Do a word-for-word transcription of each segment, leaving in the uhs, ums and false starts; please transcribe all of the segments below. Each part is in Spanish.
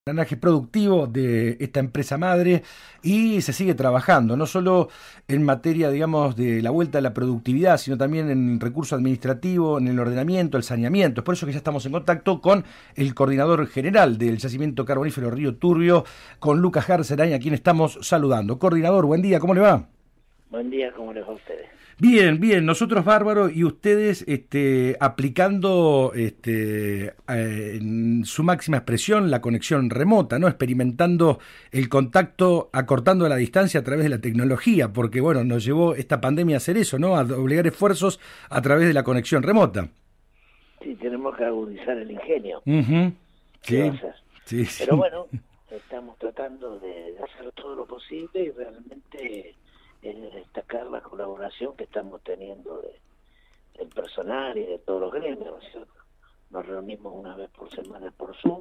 engranaje productivo de esta empresa madre y se sigue trabajando, no solo en materia, digamos, de la vuelta a la productividad, sino también en el recurso administrativo, en el ordenamiento, el saneamiento. Es por eso que ya estamos en contacto con el coordinador general del yacimiento carbonífero Río Turbio, con Lucas Garcerain, a quien estamos saludando. Coordinador, buen día, ¿cómo le va? Buen día, ¿cómo les va a ustedes? Bien, bien, nosotros bárbaro y ustedes este, aplicando este, eh, en su máxima expresión la conexión remota, ¿no? Experimentando el contacto, acortando la distancia a través de la tecnología, porque bueno, nos llevó esta pandemia a hacer eso, ¿no? A doblegar esfuerzos a través de la conexión remota. Sí, tenemos que agudizar el ingenio. Uh-huh. ¿Qué va a Sí, hacer? sí, Pero sí. bueno, estamos tratando de hacer todo lo posible y realmente es destacar la colaboración que estamos teniendo de, del personal y de todos los gremios, ¿no es cierto? Nos reunimos una vez por semana por Zoom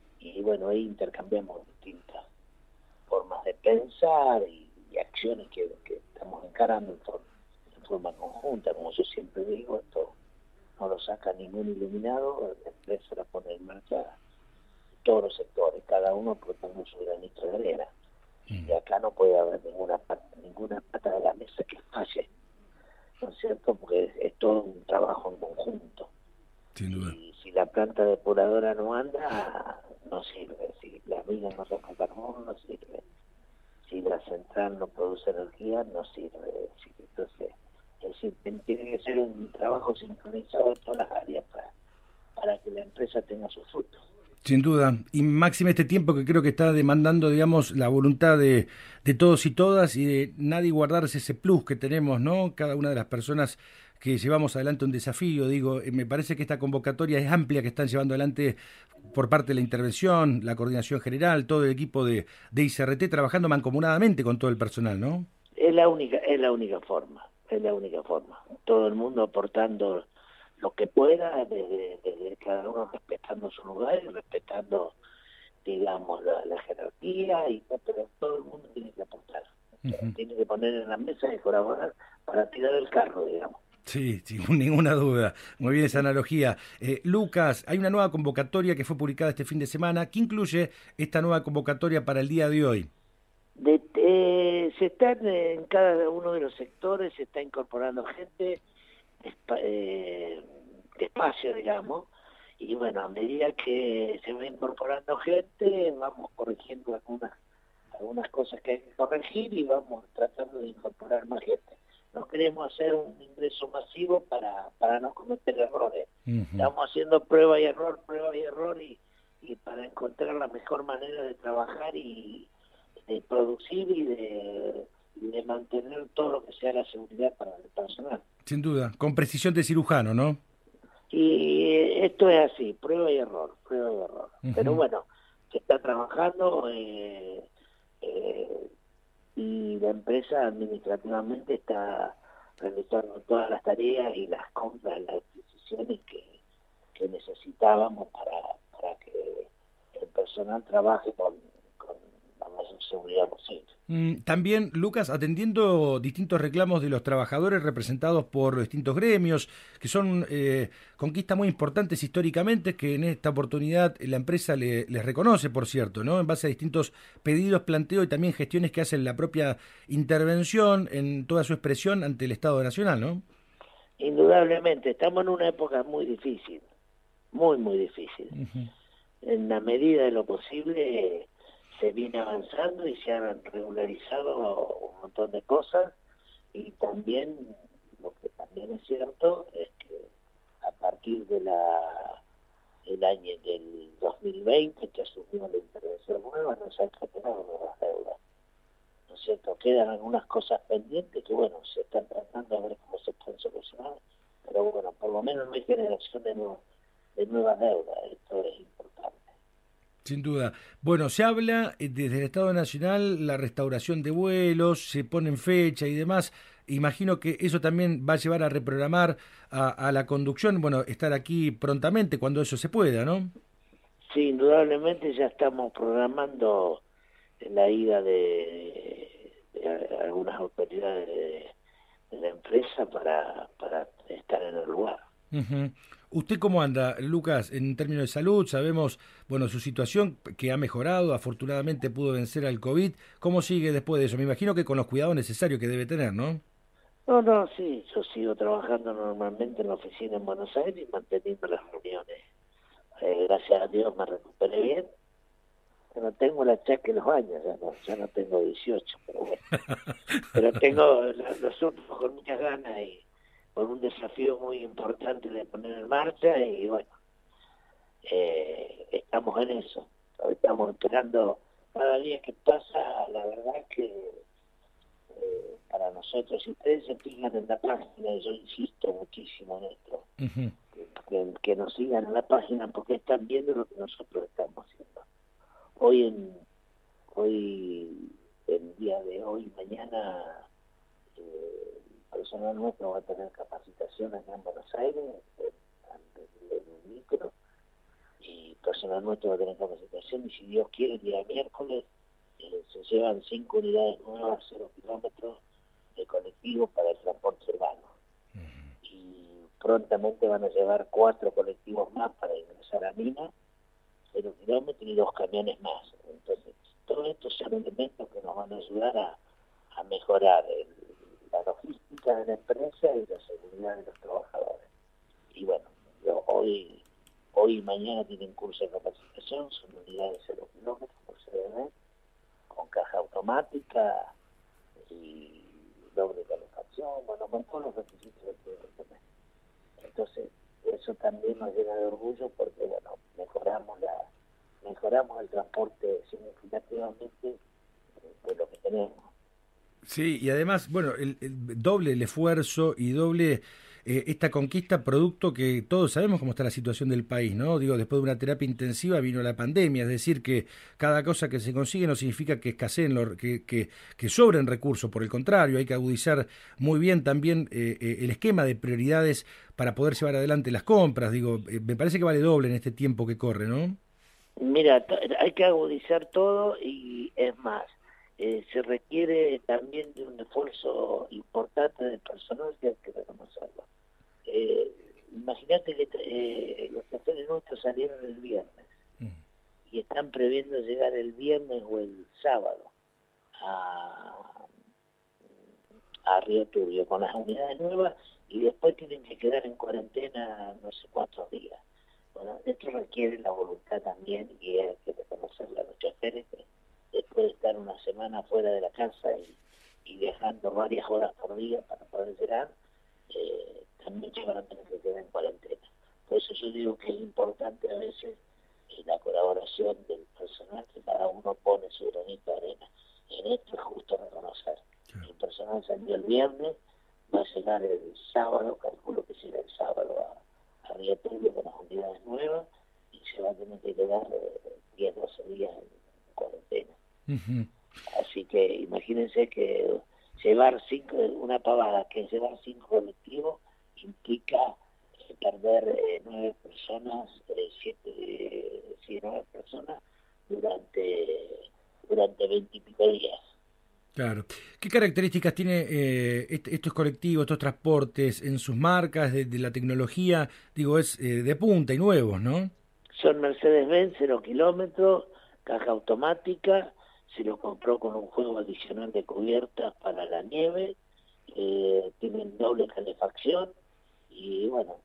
y bueno, ahí intercambiamos distintas formas de pensar y, y acciones que, que estamos encarando en forma, en forma conjunta. Como yo siempre digo, esto no lo saca ningún iluminado, la empresa la pone en marcha todos los sectores, cada uno aportando su granito de arena. Y acá no puede haber ninguna pata, ninguna pata de la mesa que falle, ¿no es cierto? Porque es, es todo un trabajo en conjunto. Sin duda. Y si la planta depuradora no anda, no sirve. Si la mina no saca carbón, no sirve. Si la central no produce energía, no sirve. Si, entonces, es decir, tiene que ser un trabajo sincronizado en todas las áreas para, para que la empresa tenga sus frutos. Sin duda, y máxime este tiempo que creo que está demandando, digamos, la voluntad de, de todos y todas y de nadie guardarse ese plus que tenemos, ¿no? Cada una de las personas que llevamos adelante un desafío, digo, eh, me parece que esta convocatoria es amplia que están llevando adelante por parte de la intervención, la coordinación general, todo el equipo de, de I C R T trabajando mancomunadamente con todo el personal, ¿no? Es la única, es la única forma, es la única forma. Todo el mundo aportando lo que pueda, desde, desde cada uno respetando su lugar y respetando, digamos, la, la jerarquía, y pero todo el mundo tiene que aportar. Uh-huh. Tiene que poner en la mesa y colaborar para tirar el carro, digamos. Sí, sin ninguna duda. Muy bien esa analogía. Eh, Lucas, hay una nueva convocatoria que fue publicada este fin de semana. ¿Qué incluye esta nueva convocatoria para el día de hoy? De, eh, se están en cada uno de los sectores, se está incorporando gente, eh, despacio, digamos, y bueno, a medida que se va incorporando gente, vamos corrigiendo algunas algunas cosas que hay que corregir y vamos tratando de incorporar más gente. No queremos hacer un ingreso masivo para, para no cometer errores. Uh-huh. Estamos haciendo prueba y error, prueba y error, y, y para encontrar la mejor manera de trabajar y de producir y de, y de mantener todo lo que sea la seguridad para el personal. Sin duda, con precisión de cirujano, ¿no? Y esto es así, prueba y error, prueba y error. Uh-huh. Pero bueno, se está trabajando eh, eh, y la empresa administrativamente está realizando todas las tareas y las compras, las adquisiciones que, que necesitábamos para, para que el personal trabaje con, con la mayor seguridad posible. Mm, también, Lucas, atendiendo distintos reclamos de los trabajadores representados por los distintos gremios, que son eh, conquistas muy importantes históricamente, que en esta oportunidad la empresa le, les reconoce, por cierto, ¿no? En base a distintos pedidos, planteo y también gestiones que hacen la propia intervención en toda su expresión ante el Estado Nacional, ¿no? Indudablemente, estamos en una época muy difícil, muy, muy difícil. Uh-huh. En la medida de lo posible se viene avanzando y se han regularizado un montón de cosas, y también lo que también es cierto es que a partir de la el año del dos mil veinte, que asumió la intervención nueva, no se han generado nuevas deudas, ¿no es cierto? Quedan algunas cosas pendientes que bueno, se están tratando de ver cómo se pueden solucionar, pero bueno, por lo menos no hay generación de, nuevo, de nuevas deudas. Esto es importante. Sin duda. Bueno, se habla desde el Estado Nacional la restauración de vuelos, se ponen fecha y demás. Imagino que eso también va a llevar a reprogramar a, a la conducción, bueno, estar aquí prontamente cuando eso se pueda, ¿no? Sí, indudablemente ya estamos programando la ida de, de, de algunas autoridades de, de la empresa para, para estar en el lugar. Uh-huh. ¿Usted cómo anda, Lucas, en términos de salud? Sabemos, bueno, su situación que ha mejorado, afortunadamente pudo vencer al COVID. ¿Cómo sigue después de eso? Me imagino que con los cuidados necesarios que debe tener, ¿no? No, no, sí, yo sigo trabajando normalmente en la oficina en Buenos Aires y manteniendo las reuniones. Eh, gracias a Dios me recuperé bien. Ya no tengo la chaca y los años, ya no, ya no tengo dieciocho, pero bueno. Pero tengo los, los últimos con muchas ganas y con un desafío muy importante de poner en marcha y bueno, eh, estamos en eso. Hoy estamos esperando cada día que pasa, la verdad que eh, para nosotros, si ustedes se fijan en la página, y yo insisto muchísimo en esto, Ujú. que, que nos sigan en la página porque están viendo lo que nosotros estamos haciendo. Hoy en hoy el día de hoy, mañana, eh, el personal nuestro va a tener capacitación acá en Buenos Aires, en, en un micro, y el personal nuestro va a tener capacitación, y si Dios quiere, el día miércoles eh, se llevan cinco unidades nuevas, cero kilómetros de colectivos para el transporte urbano. Y prontamente van a llevar cuatro colectivos más para ingresar a Mina, cero kilómetros y dos camiones más. Entonces, todos estos son elementos que nos van a ayudar a, a mejorar el, la logística de la empresa y la seguridad de los trabajadores. Y bueno, yo hoy hoy y mañana tienen curso de capacitación, son unidades cero kilómetros por C D B, con caja automática y doble calefacción, bueno, con todos los requisitos que tiene que tener. Entonces, eso también nos llena de orgullo porque, bueno, mejoramos la mejoramos el transporte significativamente de lo que tenemos. Sí, y además, bueno, el, el doble el esfuerzo y doble eh, esta conquista producto que todos sabemos cómo está la situación del país, ¿no? Digo, después de una terapia intensiva vino la pandemia, es decir, que cada cosa que se consigue no significa que escaseen, los, que, que, que sobren recursos, por el contrario, hay que agudizar muy bien también eh, eh, el esquema de prioridades para poder llevar adelante las compras, digo, eh, me parece que vale doble en este tiempo que corre, ¿no? Mira, hay que agudizar todo y es más, eh, se requiere también de un esfuerzo importante del personal que hay que reconocerlo. Eh, Imagínate que eh, los choferes nuestros salieron el viernes y están previendo llegar el viernes o el sábado a, a Río Turbio con las unidades nuevas y después tienen que quedar en cuarentena no sé cuántos días. Bueno, esto requiere la voluntad también y hay que reconocerle a los choferes que después de estar una semana fuera de la casa y, y viajando varias horas por día para poder llegar, eh, también se van a tener que quedar en cuarentena. Por eso yo digo que es importante a veces eh, la colaboración del personal, que cada uno pone su granito de arena. En esto es justo reconocer. El personal salió el viernes, va a llegar el sábado, calculo que será el sábado a, a Río Turbio con las unidades nuevas y se va a tener que quedar eh, diez, doce días en cuarentena. Uh-huh. Así que imagínense que llevar cinco, una pavada, que llevar cinco colectivos implica eh, perder eh, nueve personas, eh, siete, eh, sí, nueve personas durante durante veintipico días. Claro. ¿Qué características tiene eh, est- estos colectivos, estos transportes en sus marcas, de, de la tecnología? Digo, es eh, de punta y nuevos, ¿no? Son Mercedes-Benz, cero kilómetros, caja automática, se lo compró con un juego adicional de cubiertas para la nieve, eh, tienen doble calefacción y bueno,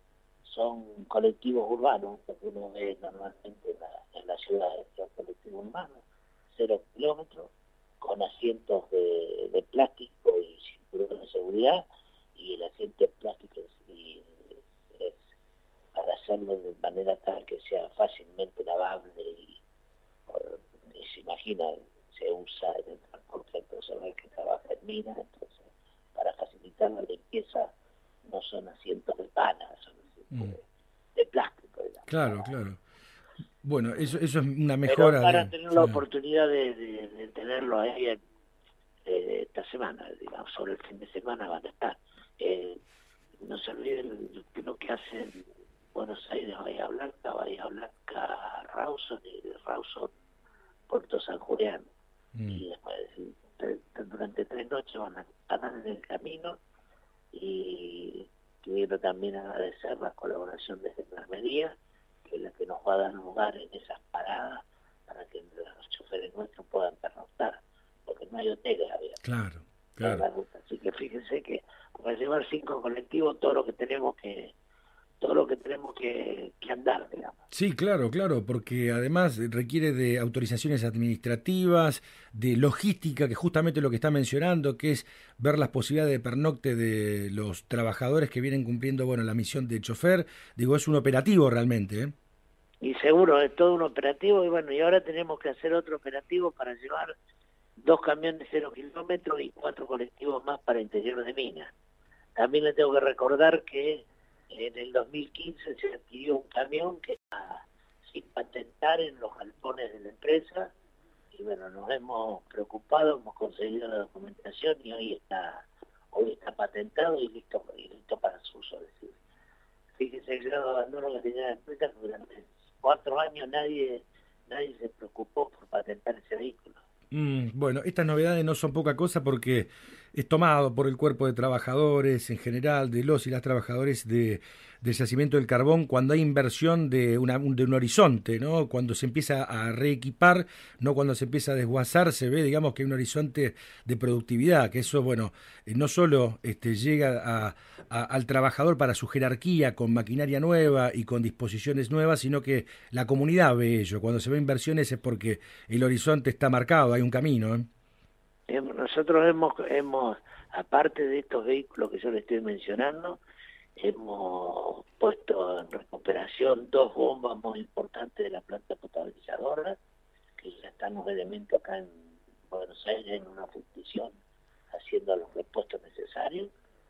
son colectivos urbanos, lo que uno ve normalmente en la, en la ciudad, son colectivos urbanos, cero kilómetros, con asientos de, de plástico y cinturón de seguridad, y el asiento de plástico y, es para hacerlo de manera tal que sea fácilmente lavable y, por, y se imagina, se usa en el transporte personal que trabaja en minas, entonces para facilitar la limpieza no son asientos de pana, son asientos Mm. de, de plástico, digamos, Claro, para, claro. Bueno, eso, eso es una pero mejora para de... tener Sí. la oportunidad de, de, de tenerlo ahí en, eh, esta semana, digamos, sobre el fin de semana van a estar. Eh, no se olviden lo que hacen Buenos Aires, Bahía Blanca, Bahía Blanca, Rawson y de Rawson, Puerto San Julián. Mm. Y después, tre- durante tres noches van a andar en el camino y quiero también agradecer la colaboración de Gendarmería, que es la que nos va a dar lugar en esas paradas para que los choferes nuestros puedan pernoctar, porque no hay hoteles abiertos. Claro, en claro. la ruta. Así que fíjense que para llevar cinco colectivos, todo lo que tenemos que todo lo que tenemos que, que andar, digamos. Sí, claro, claro, porque además requiere de autorizaciones administrativas, de logística, que justamente lo que está mencionando, que es ver las posibilidades de pernocte de los trabajadores que vienen cumpliendo, bueno, la misión de chofer. Digo, es un operativo realmente, ¿eh? Y seguro, es todo un operativo, y bueno, y ahora tenemos que hacer otro operativo para llevar dos camiones de cero kilómetros y cuatro colectivos más para interior de Minas. También le tengo que recordar que en el dos mil quince se adquirió un camión que está sin patentar en los galpones de la empresa, y bueno, nos hemos preocupado, hemos conseguido la documentación y hoy está hoy está patentado y listo, y listo para su uso. Es decir, fíjese el grado de abandono que tenía la empresa, que durante cuatro años nadie nadie se preocupó por patentar ese vehículo. Mm, bueno, estas novedades no son poca cosa porque es tomado por el cuerpo de trabajadores en general, de los y las trabajadores de, del yacimiento del carbón, cuando hay inversión de, una, de un horizonte, ¿no? Cuando se empieza a reequipar, no cuando se empieza a desguazar, se ve, digamos, que hay un horizonte de productividad, que eso, bueno, eh, no solo este, llega a, a, al trabajador para su jerarquía con maquinaria nueva y con disposiciones nuevas, sino que la comunidad ve ello. Cuando se ve inversiones es porque el horizonte está marcado, hay un camino, ¿eh? Nosotros hemos, hemos, aparte de estos vehículos que yo le estoy mencionando, hemos puesto en recuperación dos bombas muy importantes de la planta potabilizadora, que ya están los elementos acá en Buenos Aires en una fundición haciendo los repuestos necesarios.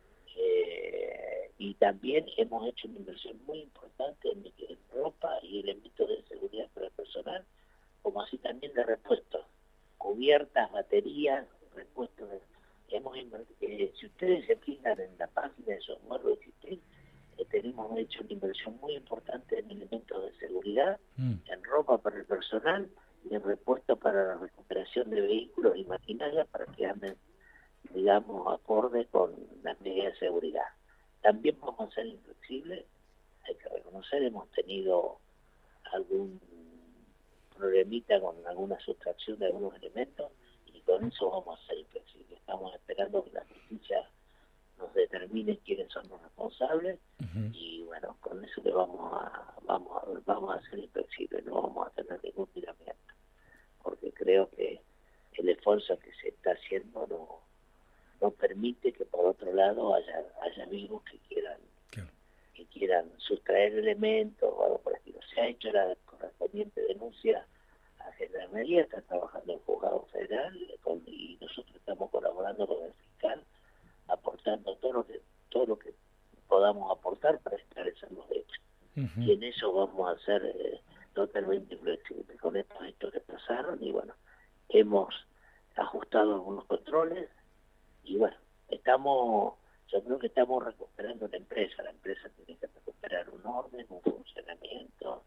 Eh, y también hemos hecho una inversión muy importante en, en ropa y elementos de seguridad para el personal, como así también de repuestos, cubiertas, baterías, repuestos. De, hemos eh, si ustedes se fijan en la página de Software Resistir, eh, tenemos hecho una inversión muy importante en elementos de seguridad, mm. en ropa para el personal y en repuestos para la recuperación de vehículos y maquinaria para que anden, digamos, acorde con las medidas de seguridad. También vamos a ser inflexibles, hay que reconocer, hemos tenido algún problemita con alguna sustracción de algunos elementos y con eso vamos a ser inflexibles. Estamos esperando que la justicia nos determine quiénes son los responsables. Uh-huh. Y bueno, con eso le vamos a vamos a, vamos a ser inflexibles, no vamos a tener ningún miramiento, porque creo que el esfuerzo que se está haciendo no no permite que por otro lado haya haya vivos que quieran claro. que quieran sustraer elementos o algo por el estilo. Se ha hecho la correspondiente denuncia a Gendarmería, está trabajando en juzgado federal con, y nosotros estamos colaborando con el fiscal, aportando todo lo que todo lo que podamos aportar para esclarecer los hechos. Uh-huh. Y en eso vamos a ser eh, totalmente flexibles con estos hechos que pasaron y bueno, hemos ajustado algunos controles y bueno, estamos, yo creo que estamos recuperando la empresa, la empresa tiene que recuperar un orden, un funcionamiento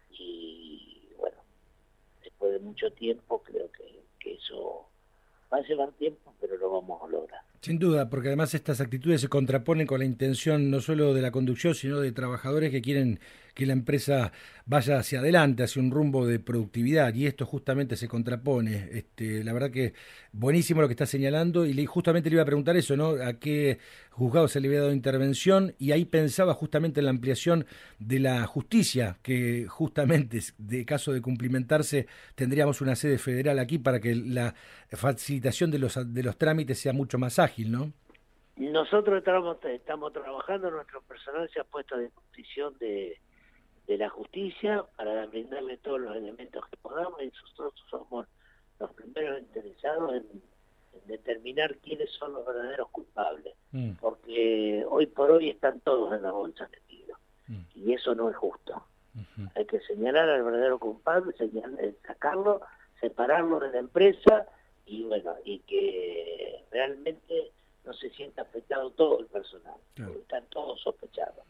y bueno, después de mucho tiempo creo que, que eso va a llevar tiempo, pero lo vamos a lograr. Sin duda, porque además estas actitudes se contraponen con la intención no solo de la conducción, sino de trabajadores que quieren que la empresa vaya hacia adelante, hacia un rumbo de productividad, y esto justamente se contrapone. Este, la verdad que buenísimo lo que está señalando, y le, justamente le iba a preguntar eso, ¿no? ¿A qué juzgado se le había dado intervención? Y ahí pensaba justamente en la ampliación de la justicia, que justamente, de caso de cumplimentarse, tendríamos una sede federal aquí para que la facilitación de los, de los trámites sea mucho más ágil, ¿no? Nosotros estamos, estamos trabajando, nuestro personal se ha puesto a disposición de, de la justicia para brindarle todos los elementos que podamos, y nosotros somos los primeros interesados en, en determinar quiénes son los verdaderos culpables, mm. porque hoy por hoy están todos en la bolsa metidos, mm. y eso no es justo. Uh-huh. Hay que señalar al verdadero culpable, señalar, sacarlo, separarlo de la empresa, y bueno, y que realmente no se sienta afectado todo el personal, claro. porque están todos sospechados.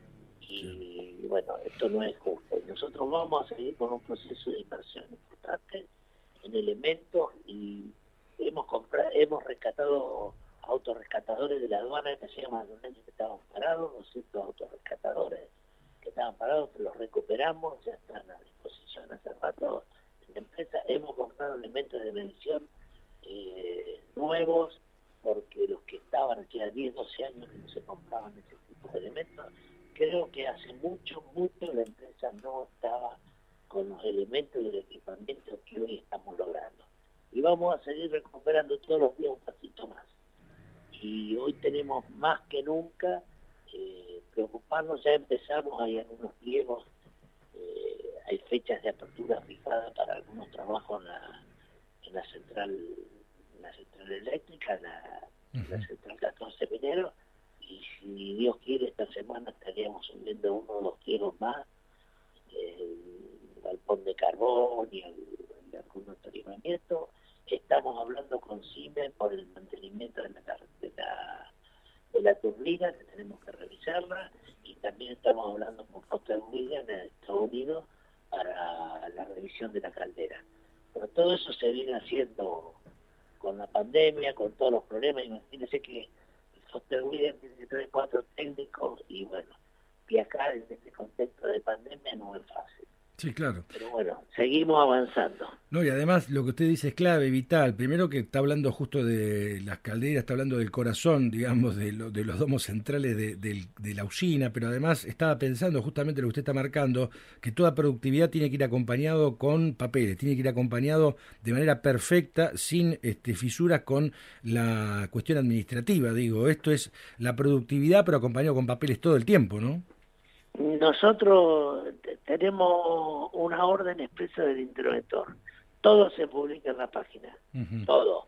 Y sí. bueno, esto no es justo. Y nosotros vamos a seguir con un proceso de inversión importante en elementos y hemos comprado, hemos rescatado autorrescatadores de la aduana que hacíamos hace un año que estaban parados, doscientos autorrescatadores que estaban parados, que los recuperamos, ya están a disposición hace rato en la empresa. Hemos comprado elementos de medición eh, nuevos, porque los que estaban aquí a diez, doce años que no se compraban ese tipo de elementos, creo que hace mucho, mucho la empresa no estaba con los elementos y el equipamiento que hoy estamos logrando. Y vamos a seguir recuperando todos los días un pasito más. Y hoy tenemos más que nunca eh, preocuparnos, ya empezamos, hay algunos pliegos, eh, hay fechas de apertura fijadas para algunos trabajos en la, en la central en la central eléctrica, en la, uh-huh. la central catorce minero, y si Dios quiere esta semana estaríamos subiendo uno o dos pliegos más, el galpón de carbón y el, el algunos tarimamientos. Estamos hablando con Siemens por el mantenimiento de la, de la, de la turbina, que tenemos que revisarla, y también estamos hablando con Foster Williams en Estados Unidos para la revisión de la caldera. Pero todo eso se viene haciendo con la pandemia, con todos los problemas. Imagínense que Foster Williams tiene que traer cuatro técnicos, y bueno, viajar en este contexto de pandemia no es fácil. Sí, claro. Pero bueno, seguimos avanzando. No, y además lo que usted dice es clave, vital. Primero que está hablando justo de las calderas, está hablando del corazón, digamos, de, lo, de los domos centrales de, de, de la usina, pero además estaba pensando justamente lo que usted está marcando, que toda productividad tiene que ir acompañado con papeles, tiene que ir acompañado de manera perfecta, sin este, fisuras con la cuestión administrativa, digo. Esto es la productividad, pero acompañado con papeles todo el tiempo, ¿no? Nosotros tenemos una orden expresa del interventor. Todo se publica en la página. Uh-huh. Todo.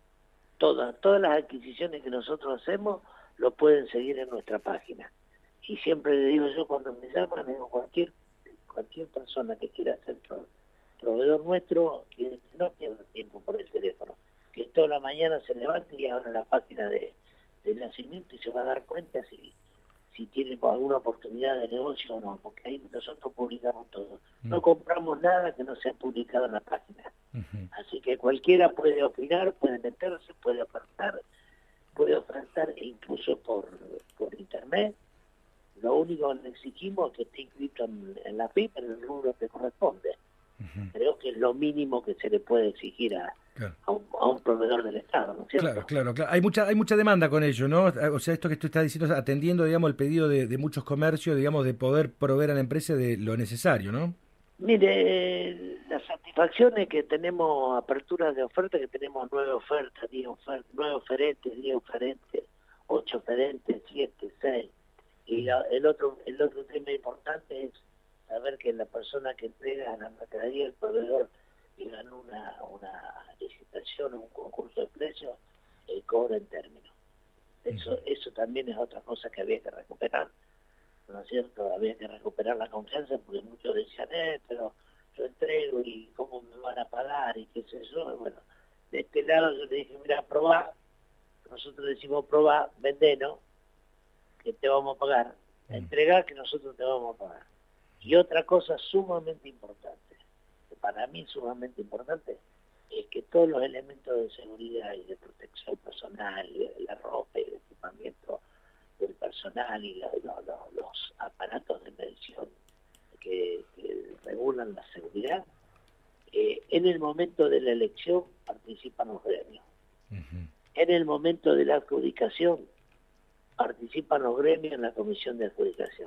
Todas, todas las adquisiciones que nosotros hacemos lo pueden seguir en nuestra página. Y siempre le digo yo, cuando me llaman, digo, cualquier cualquier persona que quiera ser pro, proveedor nuestro, que no pierda tiempo por el teléfono, que toda la mañana se levante y abra la página de, de nacimiento y se va a dar cuenta si si tienen alguna oportunidad de negocio o no, porque ahí nosotros publicamos todo. No compramos nada que no sea publicado en la página. Uh-huh. Así que cualquiera puede opinar, puede meterse, puede ofertar, puede ofertar incluso por, por internet. Lo único que le exigimos es que esté inscrito en, en la F I P, en el rubro que corresponde. Uh-huh. Creo que es lo mínimo que se le puede exigir a, claro. a, un, a un proveedor del Estado, ¿no es cierto? Claro, claro, claro. Hay mucha, hay mucha demanda con ello, ¿no? O sea, esto que tú estás diciendo, atendiendo, digamos, el pedido de, de muchos comercios, digamos, de poder proveer a la empresa de lo necesario, ¿no? Mire, la satisfacción es que tenemos aperturas de ofertas, que tenemos nueve ofertas, diez ofertas, nueve oferentes, diez oferentes, ocho oferentes, siete, seis. Y la, el otro el otro tema importante es saber que la persona que entrega la mercadería, el proveedor, y ganó una, una licitación o un concurso de precios, eh, cobra en términos. Eso, eso también es otra cosa que había que recuperar, ¿no es cierto? Había que recuperar la confianza, porque muchos decían, eh, pero yo entrego y cómo me van a pagar y qué sé yo. Bueno, de este lado yo le dije, mira, probá, nosotros decimos probá, vendenos, que te vamos a pagar, entregar, que nosotros te vamos a pagar. Y otra cosa sumamente importante, que para mí sumamente importante, es que todos los elementos de seguridad y de protección personal, la ropa y el equipamiento del personal y la, lo, lo, los aparatos de medición que, que regulan la seguridad, eh, en el momento de la elección participan los gremios. Uh-huh. En el momento de la adjudicación participan los gremios en la comisión de adjudicación.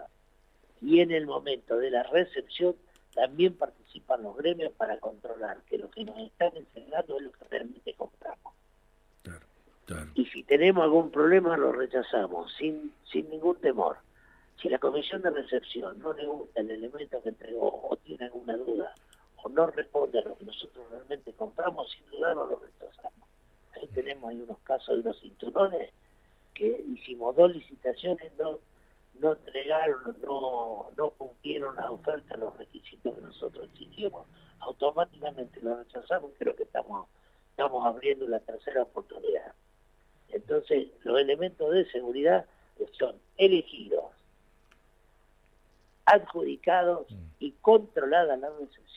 Y en el momento de la recepción también participan los gremios para controlar que lo que nos están entregando es lo que realmente compramos. Claro, claro. Y si tenemos algún problema lo rechazamos sin sin ningún temor. Si la comisión de recepción no le gusta el elemento que entregó o tiene alguna duda o no responde a lo que nosotros realmente compramos, sin dudarlo lo rechazamos. Ahí tenemos ahí unos casos de unos cinturones que hicimos dos licitaciones, no no entregaron, no, no cumplieron la oferta, los requisitos que nosotros exigimos, automáticamente lo rechazamos. Creo que estamos estamos abriendo la tercera oportunidad. Entonces, los elementos de seguridad son elegidos, adjudicados y controlada la recepción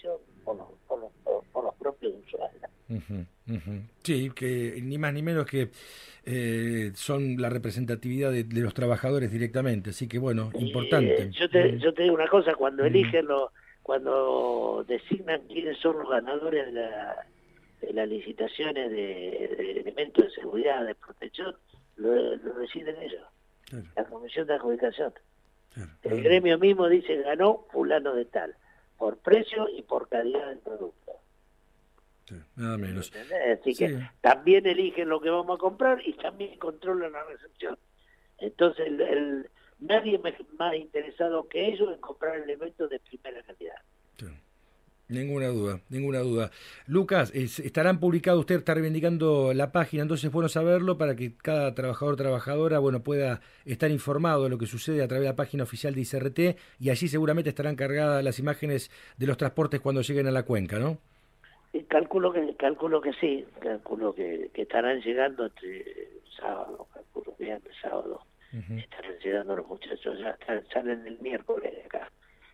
por los, por los, por, por los propios usuarios. Uh-huh, uh-huh. Sí, que ni más ni menos que eh, son la representatividad de, de los trabajadores directamente, así que bueno, importante. Eh, yo, te, uh-huh. yo te digo una cosa, cuando uh-huh. eligen, lo, cuando designan quiénes son los ganadores de, la, de las licitaciones de, de elementos de seguridad, de protección, lo, lo deciden ellos, claro. La comisión de adjudicación. Claro. El gremio mismo dice, ganó fulano de tal, por precio y por calidad del producto. Sí, nada menos. ¿Entendés? Así sí. que también eligen lo que vamos a comprar y también controlan la recepción. Entonces, el, el, nadie es más interesado que ellos en comprar elementos de primera calidad. Sí. Ninguna duda, ninguna duda. Lucas, es, estarán publicados, usted está reivindicando la página, entonces es bueno saberlo para que cada trabajador o trabajadora bueno, pueda estar informado de lo que sucede a través de la página oficial de I C R T y allí seguramente estarán cargadas las imágenes de los transportes cuando lleguen a la cuenca, ¿no? Calculo que calculo que sí, calculo que, que estarán llegando entre sábado, calculo que el sábado uh-huh. estarán llegando los muchachos, ya están, salen el miércoles de acá.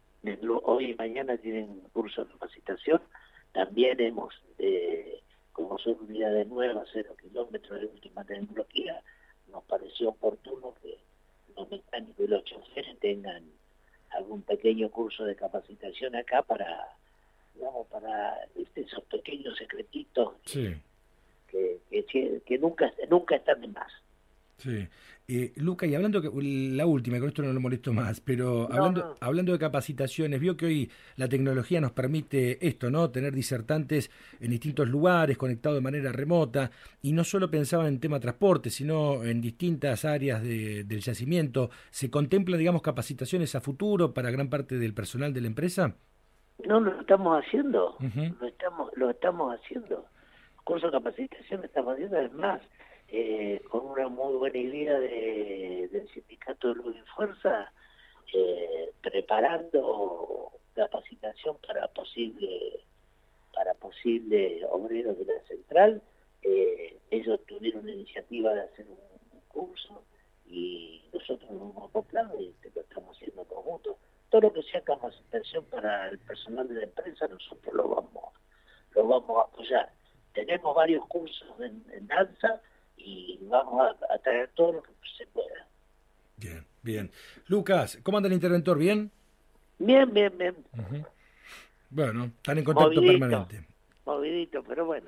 Hoy y mañana tienen curso de capacitación. También hemos, eh, como son unidades nuevas, cero kilómetros de última tecnología, nos pareció oportuno que los mecánicos y los choferes tengan algún pequeño curso de capacitación acá para digamos, para ¿viste? Esos pequeños secretitos sí. que, que, que nunca nunca están de más. Sí. Eh, Luca, y hablando, que, la última, con esto no lo molesto más, pero no, hablando no. hablando de capacitaciones, vio que hoy la tecnología nos permite esto, ¿no? Tener disertantes en distintos lugares, conectados de manera remota, y no solo pensaba en tema transporte, sino en distintas áreas de, del yacimiento. ¿Se contempla, digamos, capacitaciones a futuro para gran parte del personal de la empresa? No, lo estamos haciendo, uh-huh. lo estamos lo estamos haciendo. Curso de capacitación lo estamos haciendo, además, eh, con una muy buena idea de, del sindicato de Luz y Fuerza, eh, preparando capacitación para posible para posible obreros de la central. Eh, ellos tuvieron la iniciativa de hacer un, un curso y nosotros nos hemos acoplado y lo estamos haciendo en conjunto. Todo lo que sea capacitación para el personal de la empresa, nosotros lo vamos, lo vamos a apoyar. Tenemos varios cursos en, en danza y vamos a, a traer todo lo que se pueda. Bien, bien. Lucas, ¿cómo anda el interventor? ¿Bien? Bien, bien, bien. Uh-huh. Bueno, están en contacto movidito, permanente. Movidito, pero bueno.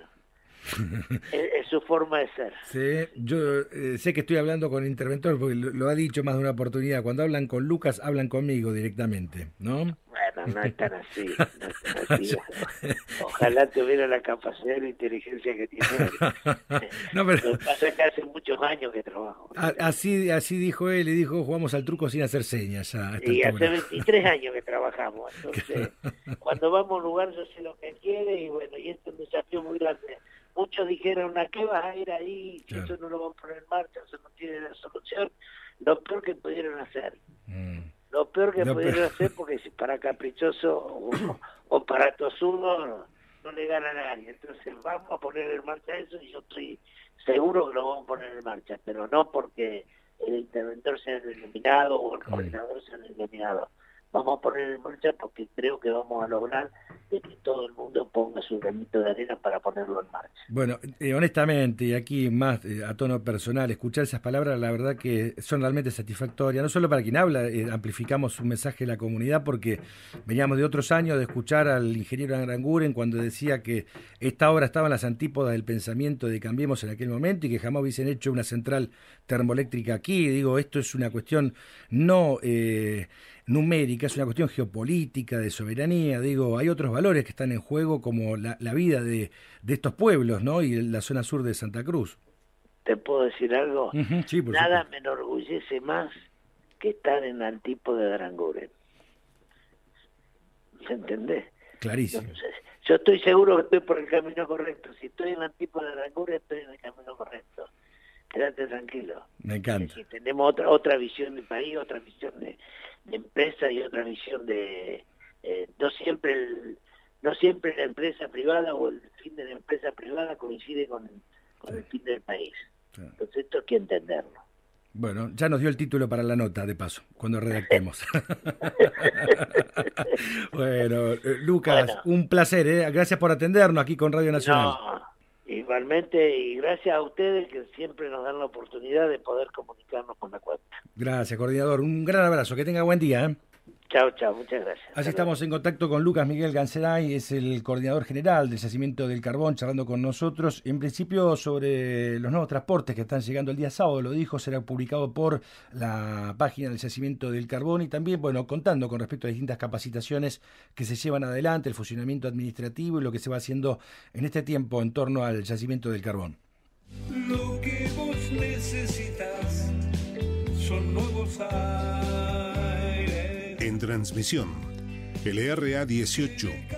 es, es su forma de ser. Sí, yo eh, sé que estoy hablando con el interventor porque lo, lo ha dicho más de una oportunidad. Cuando hablan con Lucas, hablan conmigo directamente, ¿no? Bueno, no es tan así. No es tan así. Ojalá tuviera la capacidad y la inteligencia que tiene él. No, pero... Lo que pasa es que hace muchos años que trabajo. Así, así dijo él y dijo, jugamos al truco sin hacer señas. Ya, y hace veintitrés años que trabajamos. Entonces, cuando vamos a un lugar yo sé lo que quiere y bueno, y esto es un desafío muy grande. Muchos dijeron, ¿a qué vas a ir ahí? Si claro. Eso no lo van a poner en marcha, eso no tiene la solución. Lo peor que pudieron hacer. Mm. Lo peor que lo pudieron peor. hacer, porque si para caprichoso o, o para tosudo no, no le gana a nadie. Entonces vamos a poner en marcha eso y yo estoy seguro que lo vamos a poner en marcha, pero no porque el interventor sea eliminado o el coordinador sea eliminado. Vamos a poner en marcha porque creo que vamos a lograr de que todo el mundo ponga su granito de arena para ponerlo en marcha. Bueno, eh, honestamente, y aquí más eh, a tono personal, escuchar esas palabras, la verdad que son realmente satisfactorias, no solo para quien habla, eh, amplificamos un mensaje de la comunidad, porque veníamos de otros años de escuchar al ingeniero Aranguren cuando decía que esta obra estaba en las antípodas del pensamiento de Cambiemos en aquel momento y que jamás hubiesen hecho una central termoeléctrica aquí. Digo, esto es una cuestión no... Eh, numérica, es una cuestión geopolítica, de soberanía, digo, hay otros valores que están en juego como la, la vida de, de estos pueblos, ¿no? Y la zona sur de Santa Cruz. ¿Te puedo decir algo? Uh-huh, sí, por Nada supuesto. me enorgullece más que estar en la antípoda de Aranguren. ¿Se entendés? Clarísimo. Entonces, yo estoy seguro que estoy por el camino correcto. Si estoy en la antípoda de Aranguren, estoy en el camino correcto. Quédate tranquilo. Me encanta. Si tenemos otra otra visión del país, otra visión de, de empresa y otra visión de eh, no siempre el, no siempre la empresa privada o el fin de la empresa privada coincide con, con sí. el fin del país. Sí. Entonces esto hay que entenderlo. Bueno, ya nos dio el título para la nota, de paso, cuando redactemos. Bueno, eh, Lucas, Bueno, un placer, ¿eh? Gracias por atendernos aquí con Radio Nacional. no, igualmente, y gracias a ustedes que siempre nos dan la oportunidad de poder comunicarnos con la cuenta. Gracias, coordinador. Un gran abrazo. Que tenga buen día, ¿eh? Chao, chao, muchas gracias. Así estamos en contacto con Lucas Miguel Ganceray, es el coordinador general del Yacimiento del Carbón, charlando con nosotros. En principio, sobre los nuevos transportes que están llegando el día sábado, lo dijo, será publicado por la página del Yacimiento del Carbón y también, bueno, contando con respecto a distintas capacitaciones que se llevan adelante, el funcionamiento administrativo y lo que se va haciendo en este tiempo en torno al Yacimiento del Carbón. Lo que vos necesitas son nuevos aires. En transmisión, el R A dieciocho.